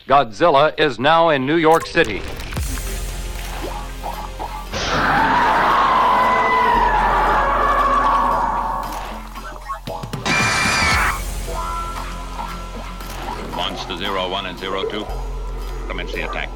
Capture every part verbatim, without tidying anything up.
Godzilla is now in New York City. Monster zero one and zero two, commence the attack.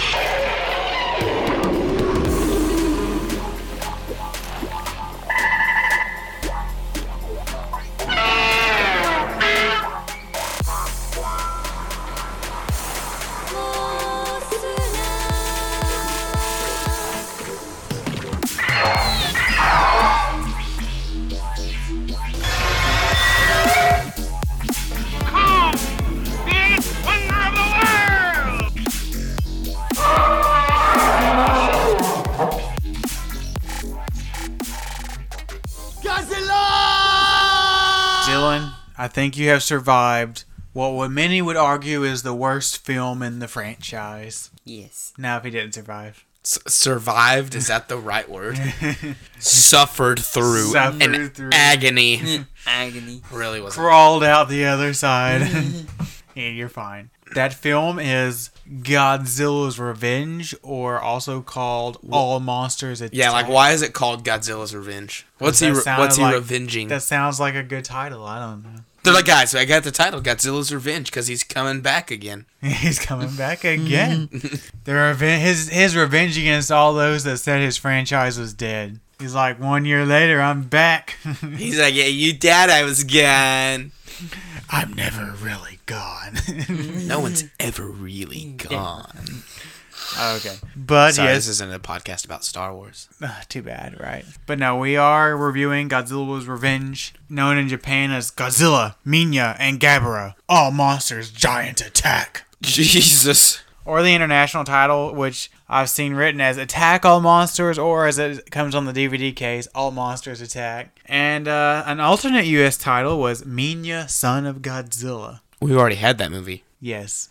I think you have survived what many would argue is the worst film in the franchise. Yes. Now, if he didn't survive. S- survived? Is that the right word? Suffered through Suffered an through. agony. Agony. Really wasn't. Crawled out the other side. Yeah, you're fine. That film is Godzilla's Revenge, or also called All Monsters Attack. Yeah, like, why is it called Godzilla's Revenge? What's he? That Re- sounded what's he like- revenging? That sounds like a good title. I don't know. They're like, guys, I got the title, Godzilla's Revenge, because he's coming back again. He's coming back again. The reven- his his revenge against all those that said his franchise was dead. He's like, one year later, I'm back. He's like, yeah, you thought I was gone. I'm never really gone. No one's ever really gone. Okay. But Sorry, yes. this isn't a podcast about Star Wars. Uh, too bad, right? But no, we are reviewing Godzilla's Revenge, known in Japan as Godzilla, Minya, and Gabara. All Monsters Giant Attack. Jesus. Or the international title, which I've seen written as Attack All Monsters, or as it comes on the D V D case, All Monsters Attack. And uh, an alternate U S title was Minya, Son of Godzilla. We've already had that movie. Yes.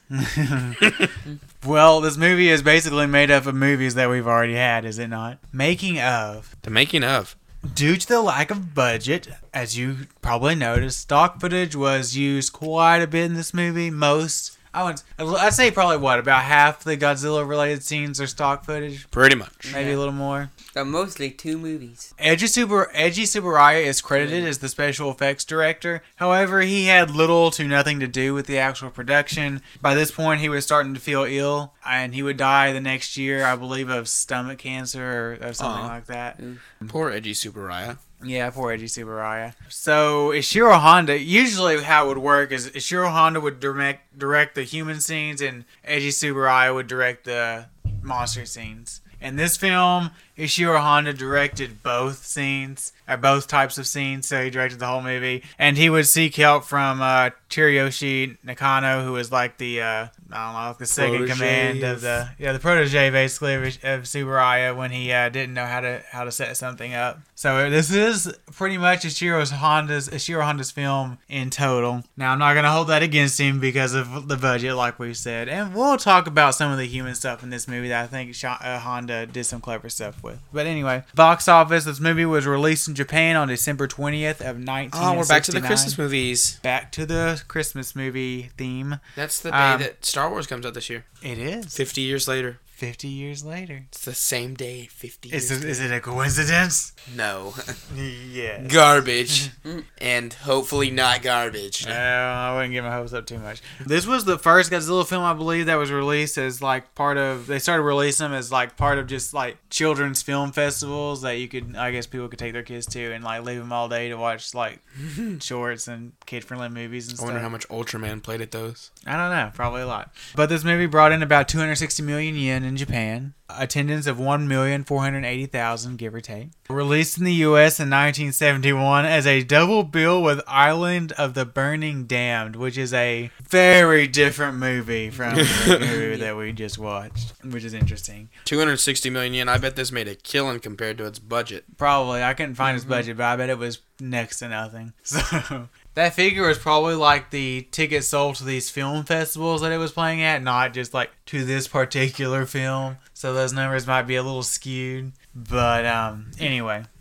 Well, this movie is basically made up of movies that we've already had, is it not? Making of. The making of. Due to the lack of budget, as you probably noticed, stock footage was used quite a bit in this movie. Most, I would, I'd say probably what, about half the Godzilla-related scenes are stock footage? Pretty much. Maybe Yeah. a little more. But mostly two movies. Eiji Super Eiji Tsuburaya is credited as the special effects director. However, he had little to nothing to do with the actual production. By this point, he was starting to feel ill, and he would die the next year, I believe, of stomach cancer or, or something Aw. like that. Poor Eiji Tsuburaya. Yeah, poor Eiji Tsuburaya. So, Ishiro Honda, usually how it would work is Ishiro Honda would direct, direct the human scenes, and Eiji Tsuburaya would direct the monster scenes. In this film, Ishiro Honda directed both scenes, or both types of scenes, so he directed the whole movie. And he would seek help from uh, Terayoshi Nakano, who was like the, uh, I don't know, the second Protege command of of- the, yeah, the protege basically of, of Tsuburaya when he uh, didn't know how to how to set something up. So this is pretty much Ishiro Honda's Ishiro Honda's film in total. Now I'm not gonna hold that against him because of the budget, like we've said, and we'll talk about some of the human stuff in this movie that I think Sh- uh, Honda did some clever stuff with. But anyway, box office. This movie was released in Japan on December twentieth of nineteen sixty-nine. Oh, we're back to the Christmas movies. Back to the Christmas movie theme. That's the day Um, that Star Wars comes out this year. It is fifty years later. fifty years later. It's the same day, fifty Is years it, is it a coincidence? No. Yeah. Garbage. And hopefully not garbage. No, I wouldn't get my hopes up too much. This was the first Godzilla film, I believe, that was released as like part of. They started releasing them as like part of just like children's film festivals that you could, I guess, people could take their kids to and like leave them all day to watch like shorts and kid-friendly movies and I stuff. wonder how much Ultraman played at those. I don't know, probably a lot. But this movie brought in about two hundred sixty million yen in Japan. Attendance of one million four hundred eighty thousand, give or take. Released in the U S in nineteen seventy-one as a double bill with Island of the Burning Damned, which is a very different movie from the movie that we just watched, which is interesting. two hundred sixty million yen. I bet this made a killing compared to its budget. Probably. I couldn't find his budget, but I bet it was next to nothing. So that figure was probably like the tickets sold to these film festivals that it was playing at, not just like to this particular film. So those numbers might be a little skewed. But um, anyway,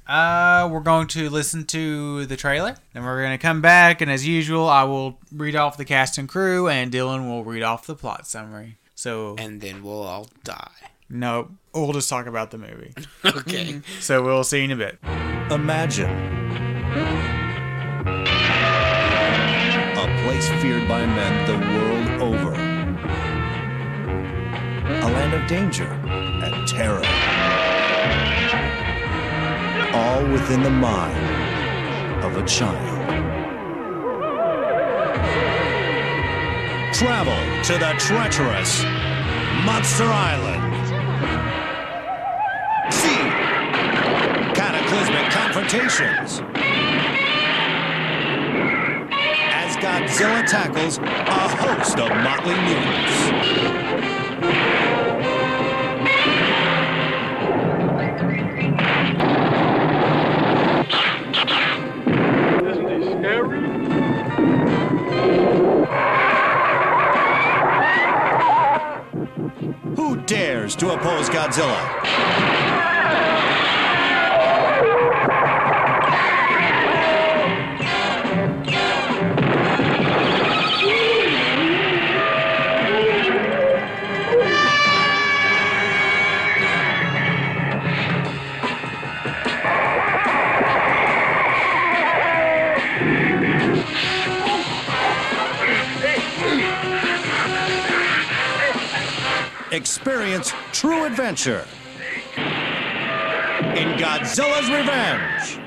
Uh, we're going to listen to the trailer, then we're going to come back, and as usual, I will read off the cast and crew, and Dylan will read off the plot summary. So, And then we'll all die. no, we'll just talk about the movie. Okay. So we'll see you in a bit. Imagine a place feared by men the world over. A land of danger and terror. All within the mind of a child. Travel to the treacherous Monster Island. See cataclysmic confrontations as Godzilla tackles a host of motley mutants. Who dares to oppose Godzilla? Experience true adventure in Godzilla's Revenge.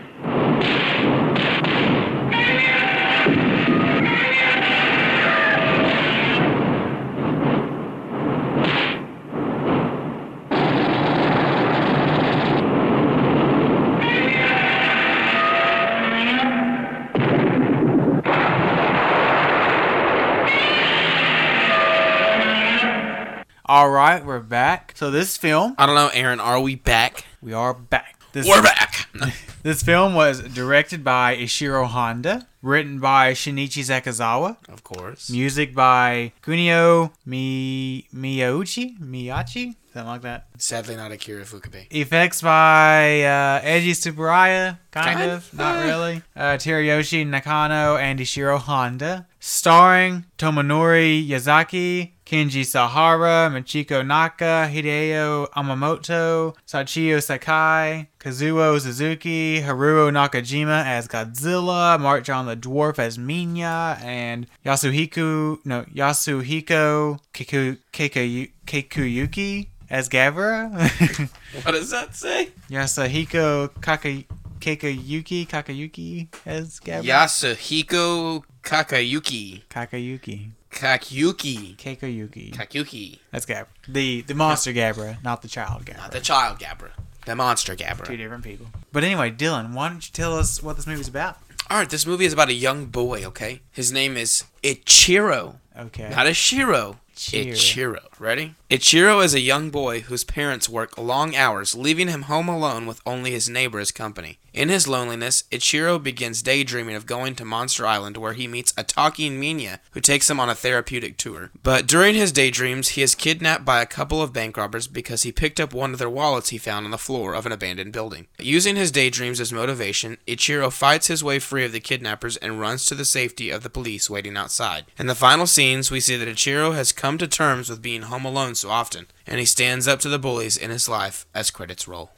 All right, we're back. So this film, I don't know, Aaron, are we back? we are back. This, We're back. This film was directed by Ishiro Honda, written by Shinichi Sakazawa, Of course. music by Kunio Mi Miyauchi, Miyachi, something like that. Sadly not Akira Fukabe. Effects by uh, Eiji Tsuburaya, kind, Kind of, of. not really. Uh, Teruyoshi Nakano and Ishiro Honda. Starring Tomonori Yazaki, Kenji Sahara, Michiko Naka, Hideo Amamoto, Sachio Sakai, Kazuo Suzuki, Haruo Nakajima as Godzilla, Mark John the Dwarf as Minya, and Yasuhiko, no, Yasuhiko Kiku, Keikayu- Keikuyuki as Gavra. What does that say? Yasuhiko Kaka, Keikuyuki, Kakayuki as Gavra. Yasuhiko Kakayuki. Kakayuki. Kakyuki. Keikuyuki. Kakyuki. That's Gabra. The the monster Gabra, not the child Gabra. Not the child Gabra. The monster Two Gabra. different people. But anyway, Dylan, why don't you tell us what this movie's about? Alright, this movie is about a young boy, okay? His name is Ichiro. Okay. Not Ishiro. Ichiro. Ichiro. Ready? Ichiro is a young boy whose parents work long hours, leaving him home alone with only his neighbor as company. In his loneliness, Ichiro begins daydreaming of going to Monster Island where he meets a talking Minya who takes him on a therapeutic tour. But during his daydreams, he is kidnapped by a couple of bank robbers because he picked up one of their wallets he found on the floor of an abandoned building. Using his daydreams as motivation, Ichiro fights his way free of the kidnappers and runs to the safety of the police waiting outside. In the final scenes, we see that Ichiro has come to terms with being home alone so often, and he stands up to the bullies in his life as credits roll.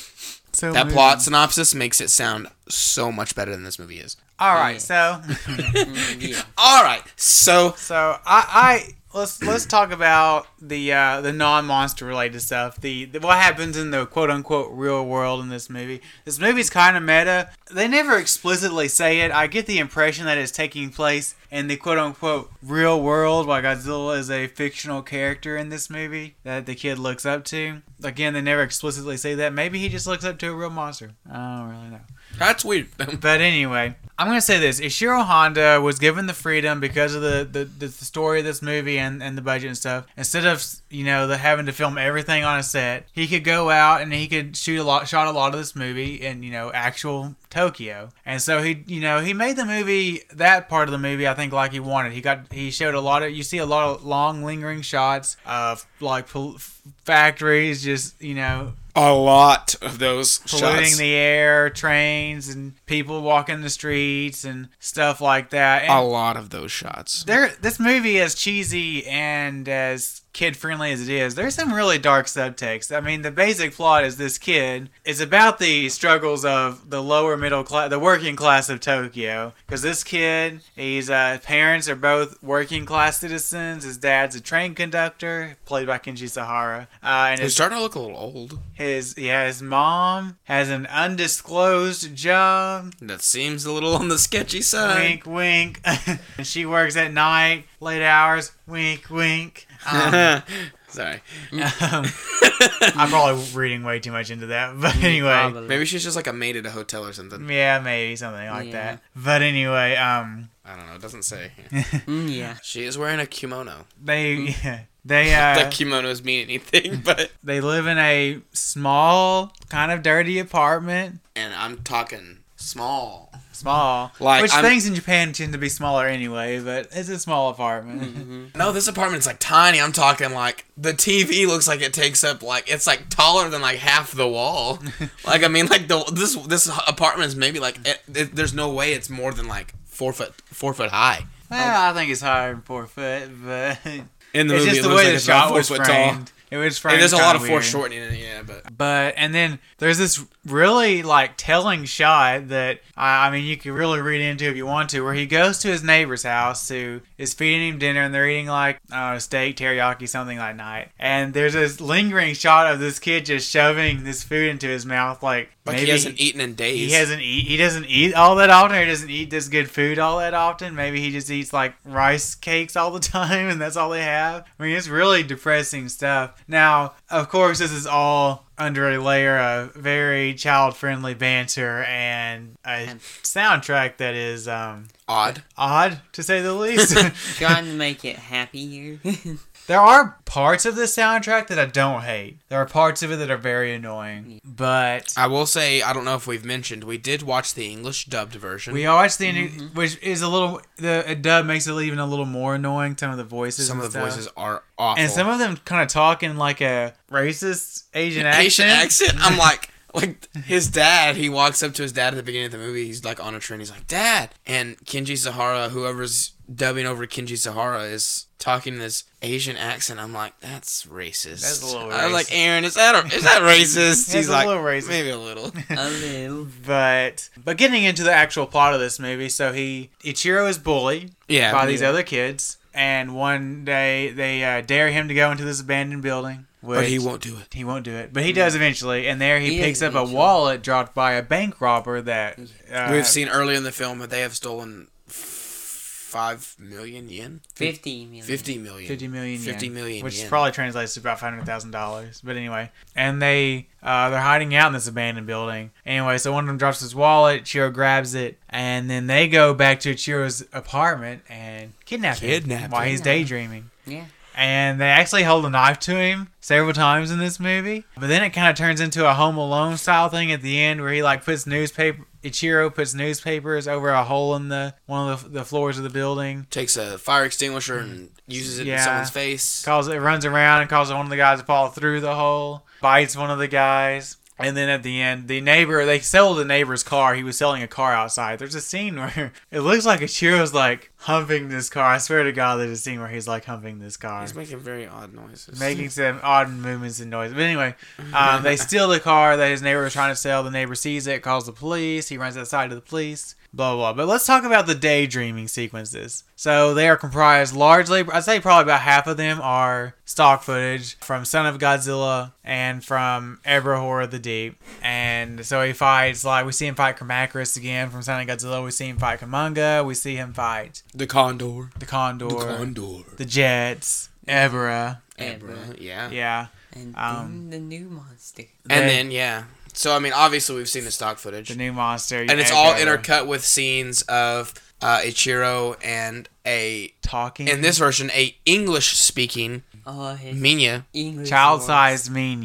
So That movie- plot synopsis makes it sound so much better than this movie is. All right, Yeah. so Yeah. All right, so so I, I let's let's talk about the uh, the non-monster related stuff. The, the what happens in the quote unquote real world in this movie. This movie's kind of meta. They never explicitly say it. I get the impression that it's taking place in the quote unquote real world, while Godzilla is a fictional character in this movie that the kid looks up to. Again, they never explicitly say that. Maybe he just looks up to a real monster. I don't really know. that's weird. But anyway, I'm going to say this. Ishiro Honda was given the freedom because of the, the, the story of this movie and, and the budget and stuff. Instead of, you know, the having to film everything on a set, he could go out and he could shoot a lot, shot a lot of this movie in, you know, actual Tokyo. And so he, you know, he made the movie, that part of the movie, I think, like he wanted. He got, he showed a lot of, you see a lot of long lingering shots of like pol- factories, just, you know, A lot of those polluting shots. the air, trains, and people walking the streets and stuff like that. And A lot of those shots. there, this movie, as cheesy and as kid-friendly as it is, there's some really dark subtext. I mean, the basic plot is this kid is about the struggles of the lower middle class, the working class of Tokyo. Because this kid, his uh, parents are both working class citizens. His dad's a train conductor, played by Kenji Sahara. Uh, and He's his starting to look a little old. his yeah, his mom has an undisclosed job. That seems a little on the sketchy side. Wink, wink. And she works at night, late hours. Wink, wink. Um, Sorry. um, I'm probably reading way too much into that, but anyway. Probably. Maybe she's just like a maid at a hotel or something. Yeah, maybe something like Yeah. that. But anyway, um, I don't know. It doesn't say. Mm, yeah. She is wearing a kimono. they yeah, they uh That kimonos mean anything, but. they live in a small, kind of dirty apartment. And I'm talking small. Small, Like, which I'm- things in Japan tend to be smaller anyway. But it's a small apartment. No, this apartment's like tiny. I'm talking like the T V looks like it takes up like it's like taller than like half the wall. Like I mean, like the this this apartment is maybe like it, it, there's no way it's more than like four foot four foot high. Well, I think it's higher than four foot, but In the it's movie, just it the looks way like the it's about shot four was foot framed. tall. It was And framed. there's a lot of kinda weird. foreshortening in it, yeah, but But and then there's this really like telling shot that I I mean you can really read into if you want to, where he goes to his neighbor's house who is feeding him dinner and they're eating like I don't know, steak, teriyaki, something that night. And there's this lingering shot of this kid just shoving this food into his mouth like like maybe he hasn't eaten in days. he hasn't eat he doesn't eat all that often, or he doesn't eat this good food all that often. Maybe he just eats like rice cakes all the time and that's all they have. I mean, it's really depressing stuff. Now, of course, this is all under a layer of very child-friendly banter and a soundtrack that is um, odd. odd, to say the least. Trying to make it happier. There are parts of the soundtrack that I don't hate. There are parts of it that are very annoying. But I will say, I don't know if we've mentioned, we did watch the English dubbed version. we watched the ending, which is a little, the dub makes it even a little more annoying. Some of the voices Some and of the stuff. voices are awful. And some of them kind of talk in like a racist Asian accent. Asian accent. I'm like, like his dad. He walks up to his dad at the beginning of the movie. He's like on a train. He's like, "Dad!" And Kenji Sahara, whoever's dubbing over Kenji Sahara, is talking in this Asian accent. I'm like, that's racist. That's a little I was like, racist. Aaron, is that a, is that racist? It's He's a like, little racist. maybe a little. A little. But but getting into the actual plot of this movie, so he Ichiro is bullied Yeah. by these other kids, and one day they uh, dare him to go into this abandoned building. Which But he won't do it. He won't do it, but he does eventually. And there he, He picks does up a eventually. wallet dropped by a bank robber that uh, We've seen earlier in the film that they have stolen f- five million yen, Fifty million. fifty million, fifty million yen, fifty million which yen. probably translates to about five hundred thousand dollars. But anyway, and they uh, they're hiding out in this abandoned building. Anyway, so one of them drops his wallet. Chiro grabs it, and then they go back to Chiro's apartment and kidnap him Kidnap while him. he's daydreaming. Yeah. And they actually hold a knife to him several times in this movie. But then it kind of turns into a Home Alone style thing at the end, where he like puts newspaper. Ichiro puts newspapers over a hole in the one of the, the floors of the building. Takes a fire extinguisher and uses it in Yeah. someone's face. Calls it runs around and causes one of the guys to fall through the hole. Bites one of the guys. And then at the end, the neighbor, they sold the neighbor's car. He was selling a car outside. There's a scene where it looks like Ichiro's like humping this car. I swear to God, there's a scene where he's like humping this car. He's making very odd noises. Making some odd movements and noises. But anyway, um, they steal the car that his neighbor was trying to sell. The neighbor sees it, calls the police. He runs outside to the police. Blah, blah, blah. But let's talk about the daydreaming sequences. So they are comprised largely, I'd say probably about half of them are stock footage from Son of Godzilla and from Ebra Horror of the Deep. And so he fights, like, we see him fight Kamakaris again from Son of Godzilla. We see him fight Kamunga. We see him fight The Condor. the Condor, The Condor. the Jets, Ebra. Ebra. Yeah. Yeah. And Um, then the new monster. And They- then, yeah. So, I mean, obviously we've seen the stock footage. The new monster. and it's yeah, all Ebra. intercut with scenes of uh, Ichiro and a, Talking. in this version, a English-speaking Oh, his Minya. English voice. child-sized Minya.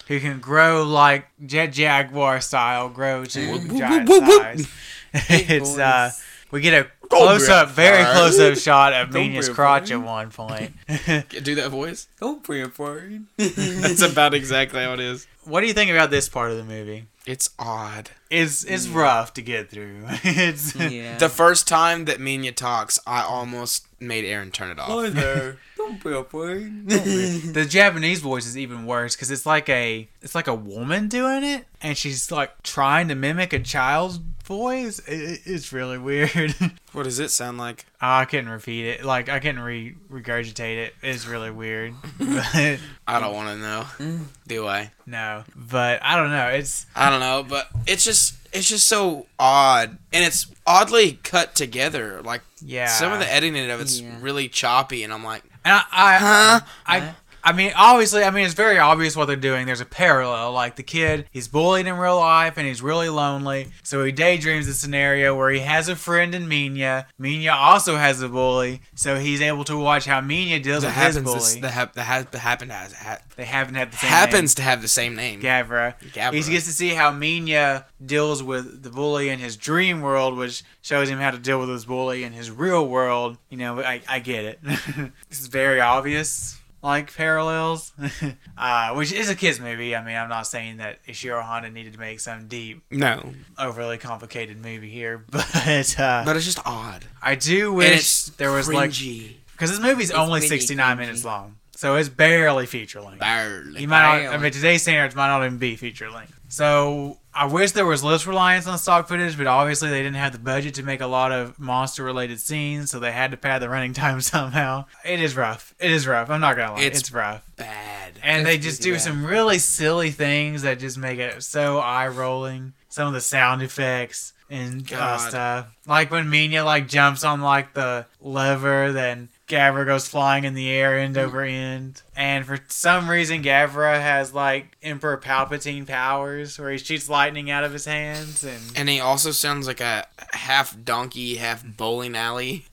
who can grow like Jet Jaguar style, grow to Whoop, giant whoop, whoop, whoop. size. It's uh, boys. we get a close up, very fire. close up shot of Don't Minia's be crotch afraid. at one point. Do that voice. Don't be afraid. That's about exactly how it is. What do you think about this part of the movie? It's odd. It's it's rough to get through. It's Yeah. The first time that Minya talks, I almost made Aaron turn it off. Hi there. Don't be afraid. the Japanese voice is even worse because it's like a it's like a woman doing it, and she's like trying to mimic a child's voice. It, it's really weird. What does it sound like? I couldn't repeat it. Like I couldn't re regurgitate it. It's really weird. But I don't want to know. Do I? no, but I don't know. It's I don't know, but it's just it's just so odd, and it's oddly cut together. Like yeah. some of the editing of it's Yeah. really choppy, and I'm like, And I, I, Huh? I, I mean, obviously, I mean, it's very obvious what they're doing. There's a parallel. Like the kid, he's bullied in real life, and he's really lonely. So he daydreams a scenario where he has a friend in Minya. Minya also has a bully, so he's able to watch how Minya deals that with his happens. bully. This, that, hap- that, ha- that happened has ha- they haven't had the same happens to have the same name. name. Gavra. Gavra. He gets to see how Minya deals with the bully in his dream world, which shows him how to deal with his bully in his real world. You know, I, I get it. This is very obvious. Like parallels, uh, which is a kids movie. I mean, I'm not saying that Ishiro Honda needed to make some deep, No, overly complicated movie here, but uh, but it's just odd. I do And wish it's there was like cringy. because this movie's It's only really sixty-nine cringy. minutes long, so it's barely feature length. Barely. You might not, I Barely. mean, today's standards might not even be feature length. So I wish there was less reliance on stock footage, but obviously they didn't have the budget to make a lot of monster-related scenes, so they had to pad the running time somehow. It is rough. It is rough. I'm not gonna lie. It's, It's rough. Bad. And they It's just pretty do bad. some really silly things that just make it so eye-rolling. Some of the sound effects and uh, God. stuff, like when Minya like jumps on like the lever, then Gavra goes flying in the air end over end. And for some reason, Gavra has like Emperor Palpatine powers, where he shoots lightning out of his hands and. And he also sounds like a half donkey, half bowling alley.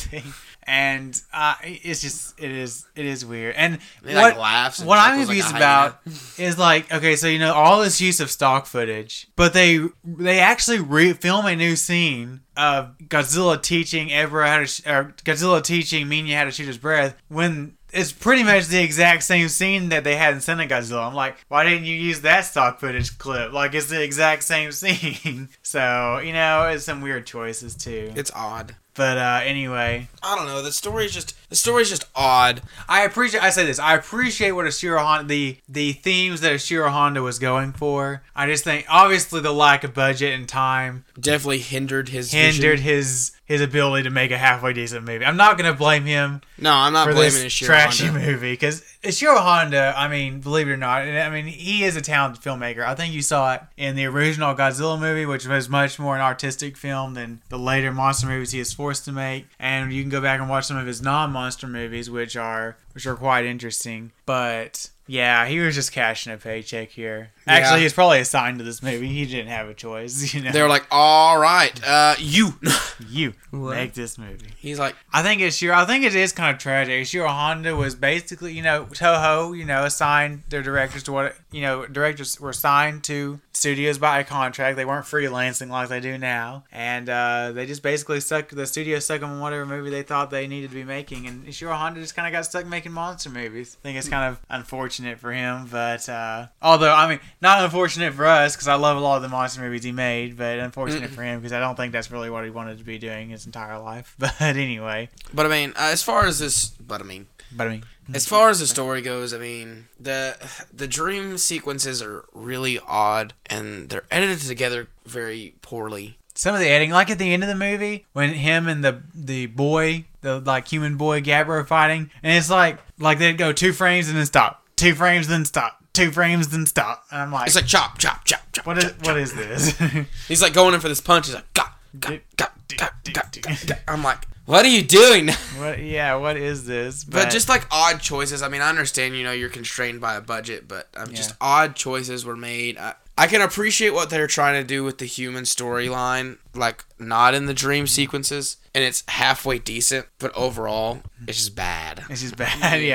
And uh, it's just it is it is weird. And He what, like laughs. And what I'm chuckles like a confused hyena. about is like, okay, so you know all this use of stock footage, but they they actually re- film a new scene of Godzilla teaching Ebra how to sh- or Godzilla teaching Minya how to shoot his breath when it's pretty much the exact same scene that they had in Sonic Godzilla. I'm like, why didn't you use that stock footage clip? Like it's the exact same scene. So you know, it's some weird choices too. It's odd. But uh, anyway, I don't know. The story's just the story's just odd. I appreciate. I say this. I appreciate what Ishiro Honda, the the themes that Ishiro Honda was going for. I just think, obviously, the lack of budget and time Definitely hindered his hindered vision. his his ability to make a halfway decent movie. I'm not gonna blame him No, I'm not for blaming this Ishiro trashy Honda. movie because Ishiro Honda. I mean, believe it or not, and I mean he is a talented filmmaker. I think you saw it in the original Godzilla movie, which was much more an artistic film than the later monster movies he is forced to make. And you can go back and watch some of his non-monster movies, which are which are quite interesting. But yeah, he was just cashing a paycheck here. Actually, Yeah. he's probably assigned to this movie. He didn't have a choice. You know, They were like, "All right, uh, you." you What? make this movie. He's like, I think it's Ishiro. I think it is kind of tragic. Ishiro Honda was basically, you know, Toho, you know, assigned their directors to what, you know, directors were assigned to studios by a contract. They weren't freelancing like they do now, and uh, they just basically stuck. The studio stuck them in whatever movie they thought they needed to be making, and Ishiro Honda just kind of got stuck making monster movies. I think it's kind of unfortunate for him, but uh, although I mean, not unfortunate for us because I love a lot of the monster movies he made, but unfortunate for him because I don't think that's really what he wanted to be doing his entire life. But anyway, but I mean, uh, as far as this, but I mean, but I mean. as far as the story goes, I mean, the the dream sequences are really odd, and they're edited together very poorly. Some of the editing, like at the end of the movie, when him and the the boy, the like human boy Gabra are fighting, and it's like like they'd go two frames and then stop, two frames then stop, two frames then stop, and I'm like, It's like chop, chop, chop, chop. what is chop, what chop. is this? He's like going in for this punch. He's like, gah, gah, gah, gah, gah, gah, gah. I'm like, what are you doing? What? Yeah, what is this? But just like odd choices. I mean, I understand, you know, you're constrained by a budget, but um, just Yeah. odd choices were made. I, I can appreciate what they're trying to do with the human storyline, like not in the dream sequences, and it's halfway decent, but overall, it's just bad. it's just bad. Yeah.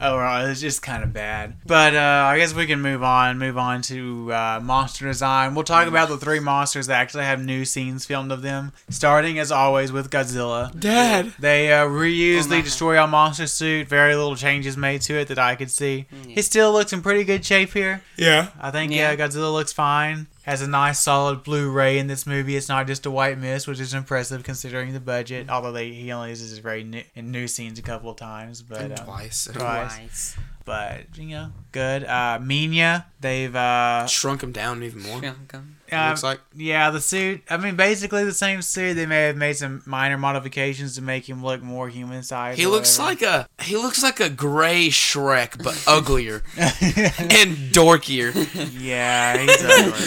overall, it's just kind of bad. But uh, I guess we can move on. Move on to uh, monster design. We'll talk about the three monsters that actually have new scenes filmed of them. Starting as always with Godzilla. Dad. They uh, reused Oh, the my. Destroy All monster suit. Very little changes made to it that I could see. He still looks in pretty good shape here. Yeah. I think yeah. Yeah. Godzilla looks fine. Has a nice solid Blu-ray in this movie. It's not just a white mist, which is impressive considering the budget. Although they he only uses his very new, in new scenes a couple of times, but And uh, twice. twice. Twice. But you know, good. Uh, Minya, they've uh, Shrunk him down even more. Shrunk 'em. It uh, looks like. yeah, the suit. I mean, basically the same suit. They may have made some minor modifications to make him look more human-sized. He or looks whatever. like a he looks like a gray Shrek, but uglier and dorkier. yeah, he's ugly.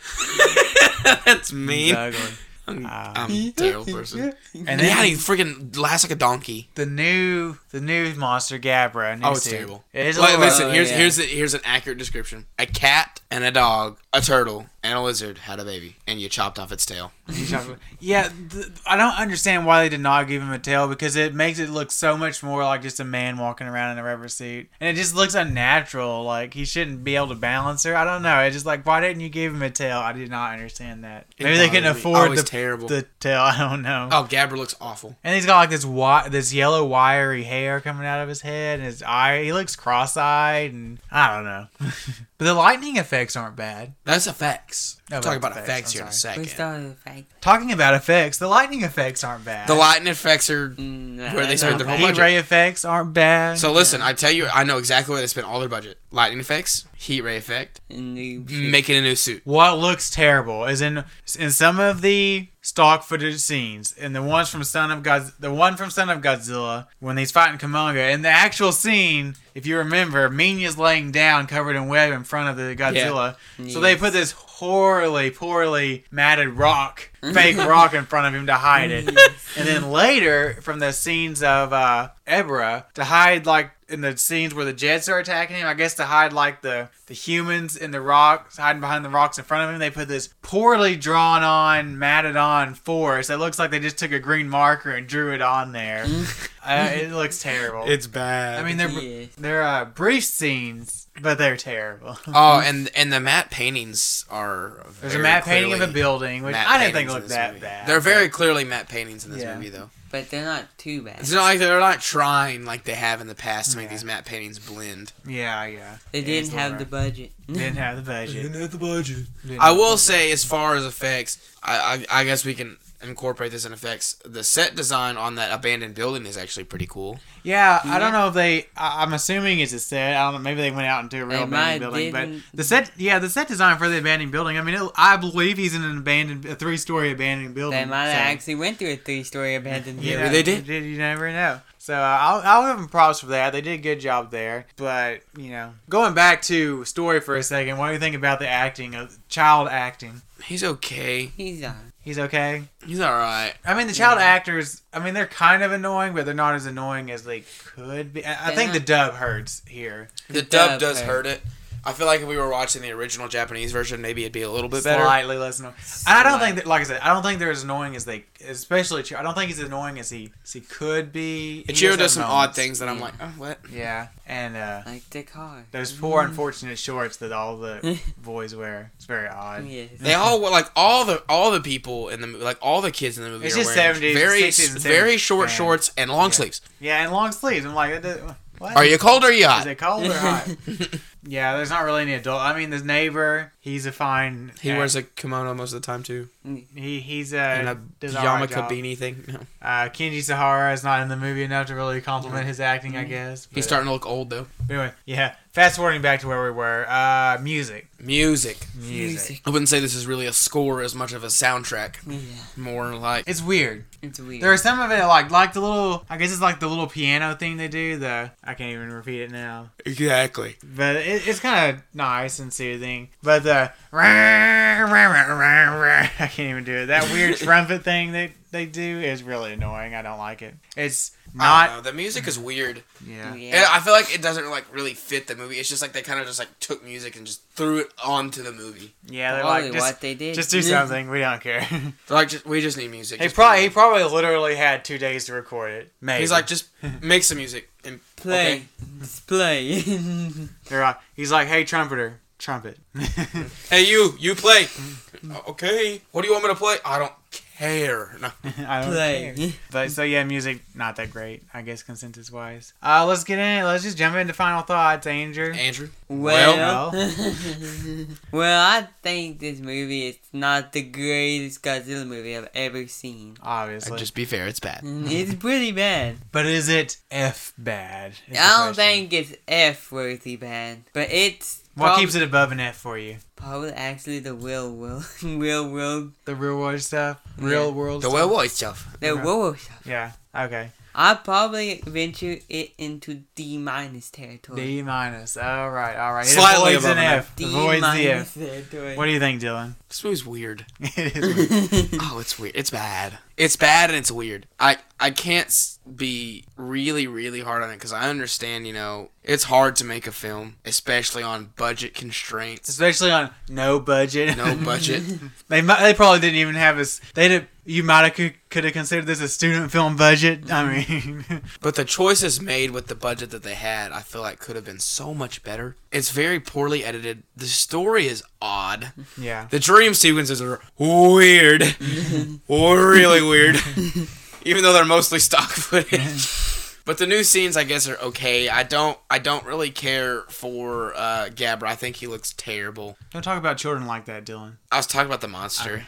That's He's mean. ugly. I'm, Uh, I'm a terrible person. And And then yeah, he freaking laughs like a donkey. the new the new monster Gabra. New Oh, it's suit. terrible. It is a Like, little listen, Oh, here's yeah. here's the, here's an accurate description: a cat and a dog, a turtle and a lizard had a baby, and you chopped off its tail. Yeah, th- I don't understand why they did not give him a tail because it makes it look so much more like just a man walking around in a rubber suit, and it just looks unnatural. Like he shouldn't be able to balance her. I don't know. It's just like why didn't you give him a tail? I did not understand that. It Maybe they couldn't bothered me. afford Oh, he's the terrible. the tail. I don't know. Oh, Gabra looks awful. And he's got like this wi- this yellow wiry hair coming out of his head, and his eye. He looks cross-eyed, and I don't know. But the lightning effects aren't bad. That's effects. No, We'll talk that's about effects, effects here in I'm a sorry. We second. started fake. Talking about effects, the lightning effects aren't bad. The lightning effects are Mm, where they that's spent not their whole heat budget. ray effects aren't bad. So listen, I tell you, I know exactly where they spent all their budget. Lightning effects, heat ray effect, And new shit. making a new suit. What looks terrible is in in some of the stock footage scenes, and the ones from Son of God, the one from Son of Godzilla when he's fighting Kumonga. In the actual scene, if you remember, Minya's laying down covered in web in front of the Godzilla. So they Yes. put this poorly, poorly matted rock, fake rock in front of him to hide it. And then later, from the scenes of uh, Ebra, to hide like in the scenes where the jets are attacking him, I guess to hide like the, the humans in the rocks, hiding behind the rocks in front of him, they put this poorly drawn on, matted on forest. It looks like they just took a green marker and drew it on there. uh, it looks terrible. bad. I mean, they're Yes. they're uh, brief scenes, but they're terrible. Oh, and and the matte paintings are. There's a very matte painting of a clearly building, which matte I didn't think paintings in looked this that movie. bad. They're very clearly matte paintings in this Yeah. movie, though. But they're not too bad. It's not like they're not trying like they have in the past to make Yeah. these matte paintings blend. Yeah, yeah. They Yeah, didn't it's have all the right. budget. Didn't have the budget. have the budget. Didn't I have will the say, as far as effects, I, I I guess we can incorporate this in effects. The set design on that abandoned building is actually pretty cool. Yeah, I don't Yeah. know if they. I, I'm assuming it's a set. I don't know. Maybe they went out into a real They might abandoned building, but didn't. the set. Yeah, the set design for the abandoned building. I mean, it, I believe he's in an abandoned, a three-story abandoned building. They might have so- actually went through a three-story abandoned Yeah, building. they did. You never know. So uh, I'll, I'll give them props for that. They did a good job there. But you know, going back to story for a second, what do you think about the acting of child acting? He's okay. He's on. He's okay. He's all right. I mean, the child actors. I mean, they're kind of annoying, but they're not as annoying as they could be. I, I They're think the not- dub hurts here. The, The dub, dub does hurt. hurt it. I feel like if we were watching the original Japanese version, maybe it'd be a little bit better. Slightly less annoying. And I don't Slight. think that, like I said, I don't think they're as annoying as they, especially. Ch- I don't think he's as annoying as he, as he could be. He Ichiro have does some odd moments. things that I'm Yeah. like, oh, what? Yeah, and uh, Like the car. those poor unfortunate shorts that all the boys wear. It's very odd. Yes. They all like all the all the people in the movie, like all the kids in the movie. It's are just wearing seventies, very sixties and very seventies short fans. shorts and long Yeah. sleeves. Yeah, and long sleeves. I'm like, that- what? Are you cold or are you Is hot? it cold or hot? Yeah, there's not really any adult. I mean, his neighbor, he's a fine. He act- wears a kimono most of the time too, He he's a and a does an alright yarmulke job. beanie thing. No. Uh, Kenji Sahara is not in the movie enough to really compliment his acting, I guess. He's but, starting to look old though. But anyway, yeah. Fast forwarding back to where we were. Uh, music. Music. Music. I wouldn't say this is really a score as much of a soundtrack. Yeah. More like It's weird. It's weird. There are some of it like like the little. I guess it's like the little piano thing they do. The I can't even repeat it now. exactly. But it, it's kind of nice and soothing. But the I can't even do it. That weird trumpet thing they they do is really annoying. I don't like it. It's I don't not. know. The music is weird. Yeah. Yeah. And I feel like it doesn't like really fit the movie. It's just like they kind of just like took music and just threw it onto the movie. Yeah, they're Probably like just, what they did. just do something. We don't care. They're like, just, we just need music. he Just probably play he it. probably literally had two days to record it. Maybe He's like, just make some music and Play. okay. Play. They're like, he's like, hey, trumpeter, trumpet. Hey, you, you play. Okay. What do you want me to play? I don't care. No. I don't Play. care. But so yeah, music not that great, I guess, consensus wise. Uh, let's get in. Let's just jump into final thoughts, Andrew. Andrew? Well, Well, well, I think this movie is not the greatest Godzilla movie I've ever seen. obviously. Just be fair, it's bad. It's pretty bad. But is it F bad? is the I don't question. think it's F-worthy bad, but it's What prob- keeps it above an F for you? probably actually the real world, real world, The real world stuff, real world. The stuff? well-boy stuff. the Okay. real world stuff. Yeah. Okay. I'd probably venture it into D minus territory. D minus. All right. All right. It Slightly avoids above an an F. D Avoids the minus F. territory. What do you think, Dylan? This movie's weird. It is weird. Oh, it's weird. It's bad. It's bad and it's weird. I, I can't s- be really, really hard on it because I understand, you know, it's hard to make a film, especially on budget constraints. Especially on no budget. No budget. They might, they probably didn't even have us. They did. You might have could, could have considered this a student film budget. I mean, But the choices made with the budget that they had, I feel like could have been so much better. It's very poorly edited. The story is odd. yeah. The dream sequences are weird. Really weird. Even though they're mostly stock footage. But the new scenes, I guess, are okay. I don't, I don't really care for uh, Gabra. I think he looks terrible. Don't talk about children like that, Dylan. I was talking about the monster.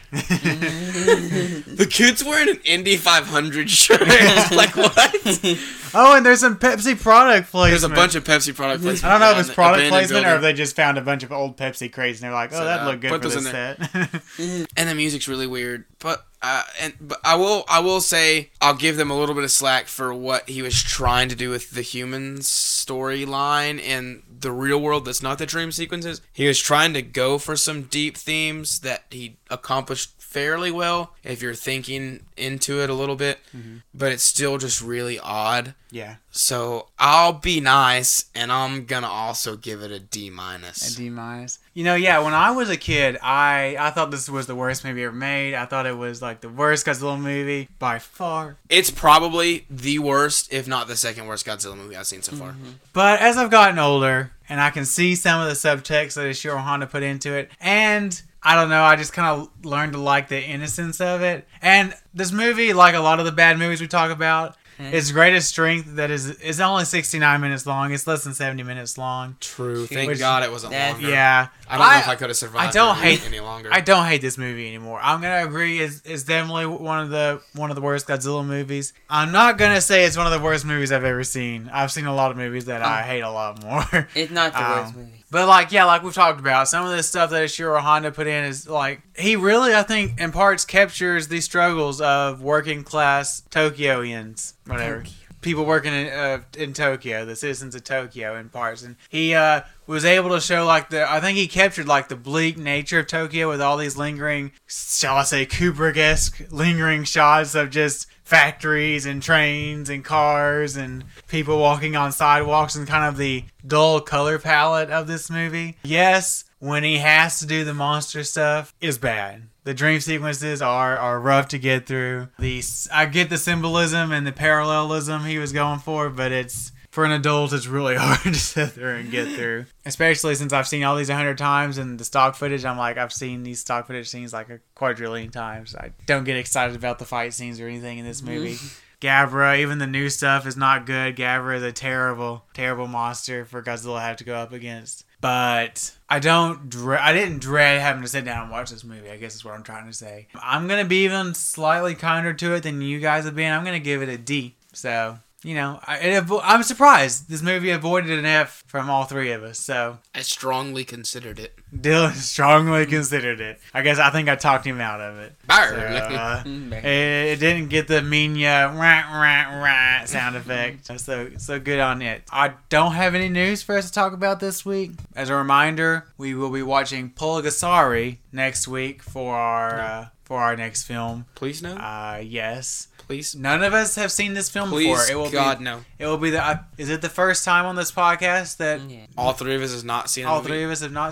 The kid's wearing an Indy five hundred shirt. Like what? Oh, and there's some Pepsi product placement. There's a bunch of Pepsi product placement. I don't know if in it's the product abandoned placement or if building. they just found a bunch of old Pepsi crates and they're like, oh, So, that'd uh, look good put for those this in set. And the music's really weird. But uh, and but I will I will say I'll give them a little bit of slack for what he was trying to do with the humans storyline in the real world that's not the dream sequences. He was trying to go for some deep themes that he accomplished fairly well if you're thinking into it a little bit, Mm-hmm. but it's still just really odd. Yeah, So I'll be nice and I'm gonna also give it a D minus. a D minus. You know, yeah, when I was a kid, I I thought this was the worst movie ever made. I thought it was like the worst Godzilla movie by far. It's probably the worst, if not the second worst Godzilla movie I've seen so far. But as I've gotten older, and I can see some of the subtext that Ishiro Honda put into it, and I don't know, I just kind of learned to like the innocence of it. And this movie, like a lot of the bad movies we talk about, its greatest strength that is is only sixty-nine minutes long. It's less than seventy minutes long. True. Thank Which- God it wasn't That- longer. Yeah. I don't know if I could have survived I don't it hate any longer. I don't hate this movie anymore. I'm gonna agree. It's, it's definitely one of the one of the worst Godzilla movies. I'm not gonna say it's one of the worst movies I've ever seen. I've seen a lot of movies that I hate a lot more. It's not the worst Um, movie. But like, yeah, like we've talked about, some of the stuff that Ishiro Honda put in is like, he really, I think, in parts captures the struggles of working class Tokyoians, whatever. People working in uh, in Tokyo, the citizens of Tokyo in parts, and he uh, was able to show like the, I think he captured like the bleak nature of Tokyo with all these lingering, shall I say, Kubrick-esque lingering shots of just factories and trains and cars and people walking on sidewalks and kind of the dull color palette of this movie. Yes, when he has to do the monster stuff, is bad. The dream sequences are, are rough to get through. The I get the symbolism and the parallelism he was going for, but it's, for an adult, it's really hard to sit there and get through. Especially since I've seen all these a hundred times, and the stock footage, I'm like, I've seen these stock footage scenes like a quadrillion times. I don't get excited about the fight scenes or anything in this movie. Gabra, even the new stuff is not good. Gabra is a terrible, terrible monster for Godzilla to have to go up against. But I don't dread, I didn't dread having to sit down and watch this movie, I guess is what I'm trying to say. I'm going to be even slightly kinder to it than you guys have been. I'm going to give it a D. So, you know, I, it, avo- I'm surprised this movie avoided an F from all three of us. So, I strongly considered it. Dylan strongly considered it. I guess I think I talked him out of it. So, uh, it, it didn't get the Minya rah, rah, rah sound effect. So, so good on it. I don't have any news for us to talk about this week. As a reminder, we will be watching Pulgasari next week for our uh, for our next film. Please no. Uh, yes. Please. None of us have seen this film Please, before. It will God, be, no. It will be the. Uh, is it the first time on this podcast that Yeah. All three of us has not seen all the three movie. of us have not seen it?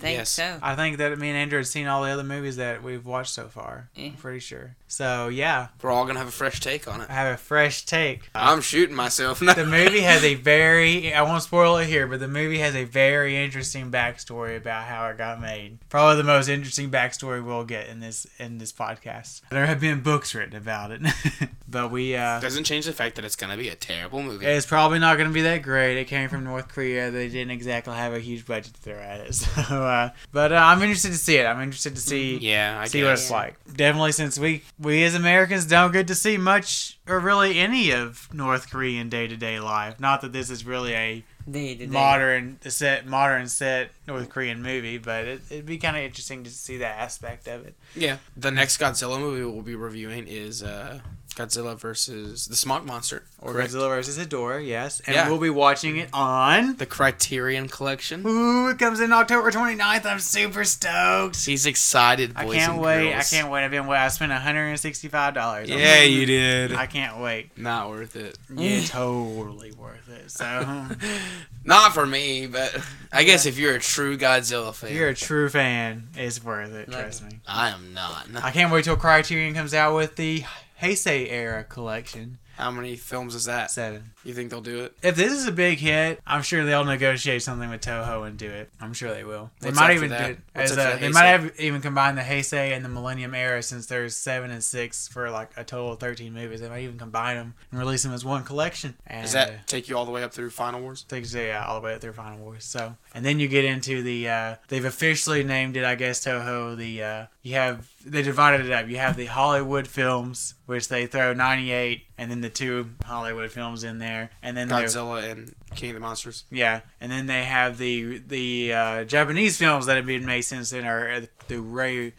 think Yes. so. I think that me and Andrew had seen all the other movies that we've watched so far. Yeah. I'm pretty sure. So yeah, We're all gonna have a fresh take on it. I have a fresh take. I'm shooting myself. The movie has a very, I won't spoil it here, but the movie has a very interesting backstory about how it got made. Probably the most interesting backstory we'll get in this in this podcast. There have been books written about it, but we uh, Doesn't change the fact that it's gonna be a terrible movie. it's probably not going to be that great. It came from North Korea. They didn't exactly have a huge budget to throw at it. So, uh, but uh, I'm interested to see it. I'm interested to see yeah, I see guess. what it's like. Definitely, since we we as Americans don't get to see much or really any of North Korean day to day life. Not that this is really a Day to day. modern set modern set North Korean movie, but it, it'd be kind of interesting to see that aspect of it. Yeah. The next Godzilla movie we'll be reviewing is uh, Godzilla versus the Smog Monster. Or Correct. Godzilla versus Ghidorah, yes, and Yeah. we'll be watching it on. The Criterion Collection. Ooh, it comes in October twenty-ninth. I'm super stoked. He's excited, I boys can't and wait. girls. I can't wait. I've been wait. I spent one hundred sixty-five dollars. Yeah, you did. I can't wait. Not worth it. Yeah, totally worth it. So, Not for me, but I guess if you're a true Godzilla fan. if you're a true fan, it's worth it. Love Trust it. me. I am not. I can't wait till Criterion comes out with the Heisei era collection. How many films is that? Seven. You think they'll do it? If this is a big hit, I'm sure they'll negotiate something with Toho and do it. I'm sure they will. They What's might up even for do that? it What's as up for a, the they Heisei? might have even combined the Heisei and the Millennium era, since there's seven and six for like a total of thirteen movies. They might even combine them and release them as one collection. And, Does uh, that take you all the way up through Final Wars? takes you yeah, all the way up through Final Wars. So, and then you get into the uh, they've officially named it, I guess, Toho. The uh, you have they divided it up. You have the Hollywood films, which they throw ninety-eight, and then the two Hollywood films in there, and then there- Godzilla and King of the Monsters. yeah, and then they have the the uh, Japanese films that have been made since then, are the Rei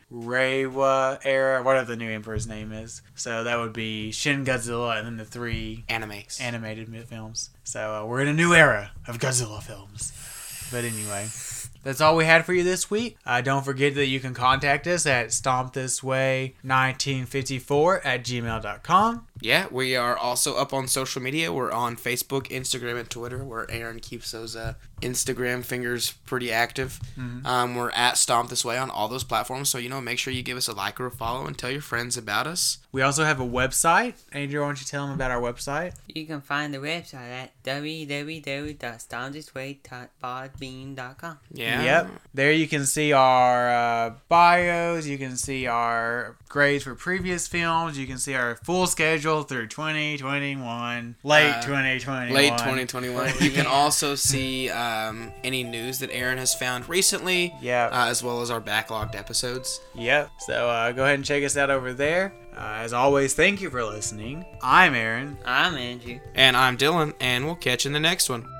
Reiwa era, whatever the new emperor's name is. So that would be Shin Godzilla, and then the three Animes. animated mi- films. So uh, we're in a new era of Godzilla films. But anyway, that's all we had for you this week. Uh, don't forget that you can contact us at stompthisway nineteen fifty-four at gmail dot com. Yeah, we are also up on social media. We're on Facebook, Instagram, and Twitter, where Aaron keeps those uh, Instagram fingers pretty active. Mm-hmm. Um, we're at Stomp This Way on all those platforms, so, you know, make sure you give us a like or a follow and tell your friends about us. We also have a website. Andrew, why don't you tell them about our website? You can find the website at w w w dot stomp this way dot podbean dot com. Yeah. Yep. There you can see our uh, bios. You can see our grades for previous films. You can see our full schedule through twenty twenty-one. Late Uh, twenty twenty-one. Late twenty twenty-one. You can also see um, any news that Aaron has found recently, Yep. uh, as well as our backlogged episodes. Yep. So uh, go ahead and check us out over there. Uh, as always, thank you for listening. I'm Aaron. I'm Andrew. And I'm Dylan, and we'll catch you in the next one.